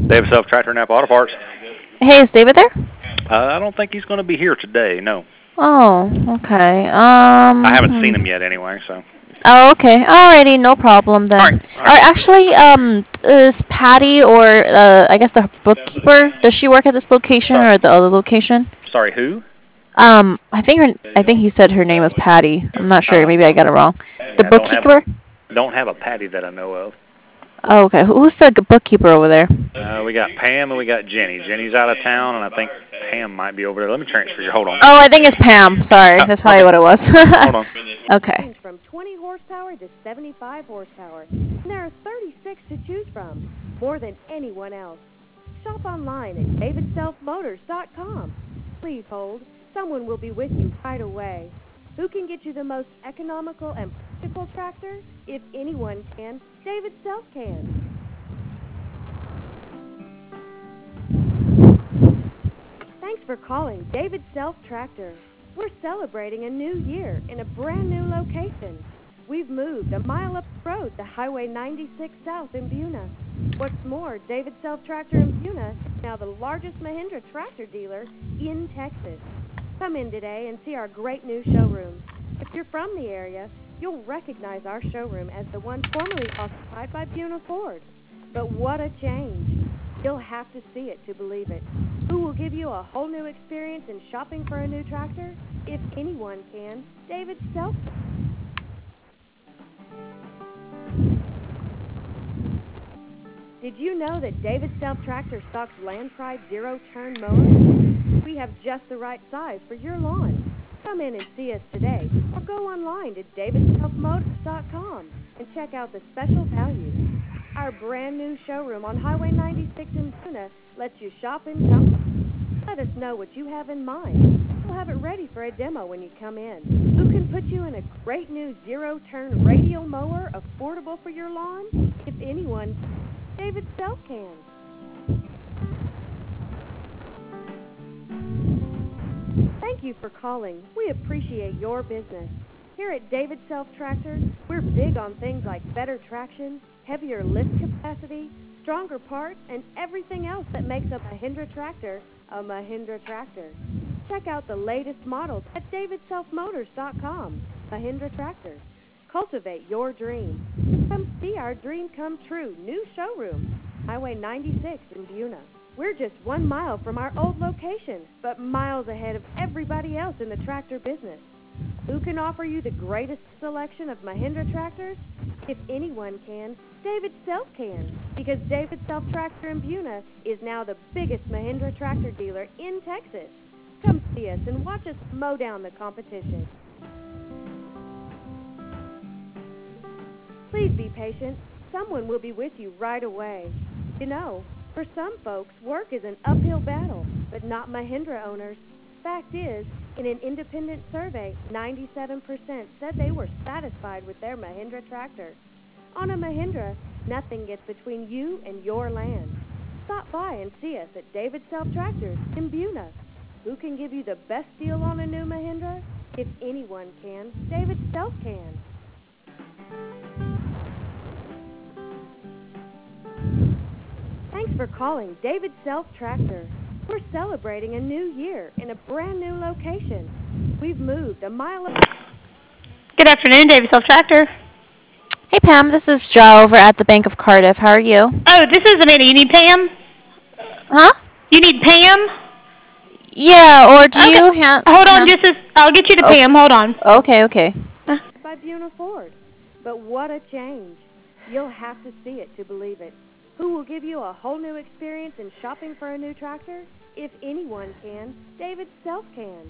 David Self Tractor Napa Auto Parts. Hey, is David there? I don't think he's going to be here today. No, Oh, okay. I haven't seen him yet anyway. So. Oh, okay. Alrighty, no problem then. All right. Actually, is Patty or I guess the bookkeeper? Does she work at this location or at the other location? Sorry, who? I think he said her name was Patty. I'm not sure. Maybe I got it wrong. The Yeah, bookkeeper? Don't have a Patty that I know of. Oh, okay. Who's the bookkeeper over there? We got Pam and we got Jenny. Jenny's out of town, and I think Pam might be over there. Let me transfer you. Hold on. Oh, I think it's Pam. Sorry, that's probably what it was. Hold on. Okay. From 20 horsepower to 75 horsepower. And there are 36 to choose from, more than anyone else. Shop online at davidselfmotors.com. Please hold. Someone will be with you right away. Who can get you the most economical and practical tractor? If anyone can, David Self can. Thanks for calling David Self Tractor. We're celebrating a new year in a brand new location. We've moved a mile up the road to Highway 96 South in Buna. What's more, David Self Tractor in Buna is now the largest Mahindra tractor dealer in Texas. Come in today and see our great new showroom. If you're from the area, you'll recognize our showroom as the one formerly occupied by Buna Ford. But what a change. You'll have to see it to believe it. Who will give you a whole new experience in shopping for a new tractor? If anyone can, David Self. Did you know that David Self Tractor stocks Land Pride zero-turn mowers? We have just the right size for your lawn. Come in and see us today, or go online to davidselfmotors.com and check out the special values. Our brand new showroom on Highway 96 in Buna lets you shop in comfort. Let us know what you have in mind. We'll have it ready for a demo when you come in. Who can put you in a great new zero-turn radial mower affordable for your lawn? If anyone, David Self can. Thank you for calling. We appreciate your business. Here at David Self Tractor, we're big on things like better traction, heavier lift capacity, stronger parts, and everything else that makes a Mahindra tractor a Mahindra tractor. Check out the latest models at davidselfmotors.com. Mahindra tractors. Cultivate your dream. Come see our dream come true new showroom, Highway 96 in Buna. We're just 1 mile from our old location, but miles ahead of everybody else in the tractor business. Who can offer you the greatest selection of Mahindra tractors? If anyone can, David Self can, because David Self Tractor in Buna is now the biggest Mahindra tractor dealer in Texas. Come see us and watch us mow down the competition. Please be patient. Someone will be with you right away. You know, for some folks, work is an uphill battle, but not Mahindra owners. Fact is, in an independent survey, 97% said they were satisfied with their Mahindra tractor. On a Mahindra, nothing gets between you and your land. Stop by and see us at David Self Tractors in Buna. Who can give you the best deal on a new Mahindra? If anyone can, David Self can. Thanks for calling David Self Tractor. We're celebrating a new year in a brand new location. We've moved a mile up. Good afternoon, David Self Tractor. Hey, Pam. This is Joe over at the Bank of Cardiff. How are you? Oh, this is Amanda. You need Pam? Huh? You need Pam? Yeah, or do okay. you Hold on, I'll get you to Pam. Hold on. Okay. By Buna Ford. But what a change. You'll have to see it to believe it. Who will give you a whole new experience in shopping for a new tractor? If anyone can, David Self can.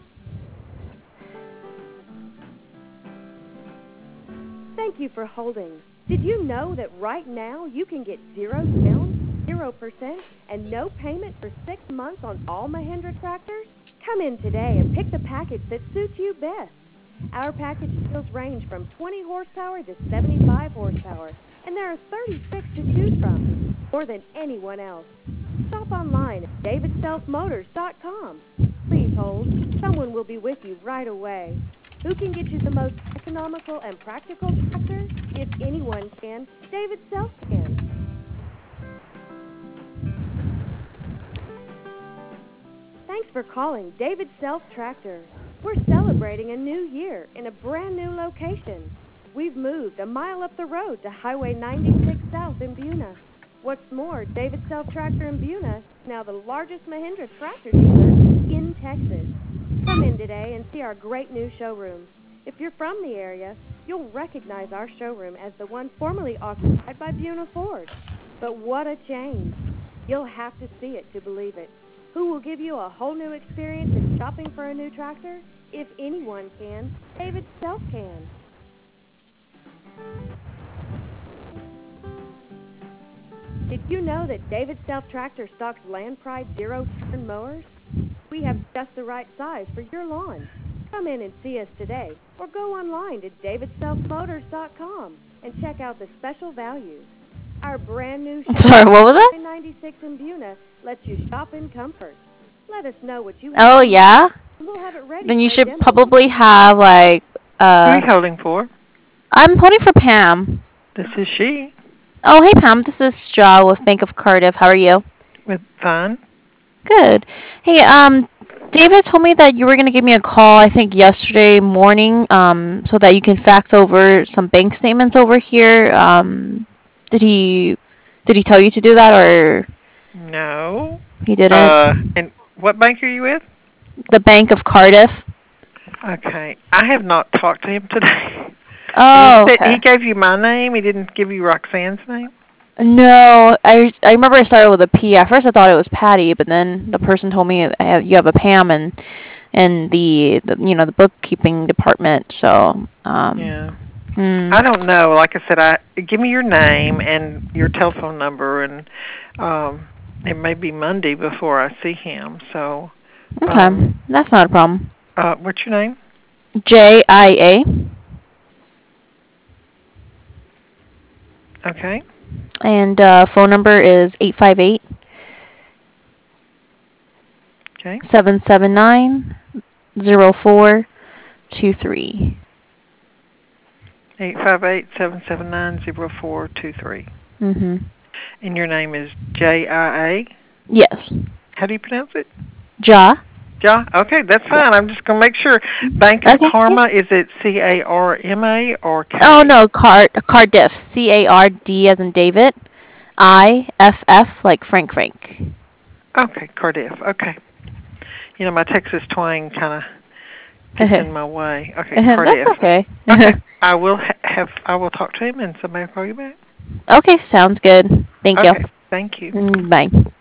Thank you for holding. Did you know that right now you can get 0 down, 0%, and no payment for 6 months on all Mahindra tractors? Come in today and pick the package that suits you best. Our package deals range from 20 horsepower to 75 horsepower, and there are 36 to choose from, more than anyone else. Shop online at davidselfmotors.com. Please hold. Someone will be with you right away. Who can get you the most economical and practical tractor? If anyone can, David Self can. Thanks for calling David Self Tractor. We're celebrating a new year in a brand new location. We've moved a mile up the road to Highway 96 South in Buna. What's more, David Self Tractor in Buna is now the largest Mahindra tractor dealer in Texas. Come in today and see our great new showroom. If you're from the area, you'll recognize our showroom as the one formerly occupied by Buna Ford. But what a change. You'll have to see it to believe it. Who will give you a whole new experience in shopping for a new tractor? If anyone can, David Self can. Did you know that David Self Tractor stocks Land Pride zero-turn mowers? We have just the right size for your lawn. Come in and see us today, or go online to davidselfmotors.com and check out the special values. Our brand new Sorry, what was that? 96 in Buna lets you shop in comfort. Let us know what you Oh, yeah? We'll have it ready Then you for a should demo. probably have, like, Who are you holding for? I'm holding for Pam. This is she. Oh, hey, Pam. This is Shaw with Bank of Cardiff. How are you? With fine. Good. Hey, David told me that you were going to give me a call, I think, yesterday morning, so that you can fax over some bank statements over here. Did he tell you to do that, or No. he didn't? And what bank are you with? The Bank of Cardiff. Okay. I have not talked to him today. Oh, He said okay. he gave you my name. He didn't give you Roxanne's name? No, I remember I started with a P. At first I thought it was Patty, but then the person told me you have a Pam and the the bookkeeping department. So Yeah. I don't know. Like I said, give me your name and your telephone number, and it may be Monday before I see him. So. Okay, that's not a problem. What's your name? JIA. Okay. And phone number is 858. Okay. 779-0423. 858-779-0423. Mhm. And your name is JIA? Yes. How do you pronounce it? Ja. Ja? Okay, that's fine. I'm just going to make sure. Bank of Karma, is it CARMA or K? Oh, no, Cardiff. CARD as in David. IFF like Frank. Okay, Cardiff. Okay. You know, my Texas twang kind of gets in my way. Okay, Cardiff. That's okay. Okay. I will talk to him and somebody will call you back. Okay, sounds good. Thank you. Thank you. Bye.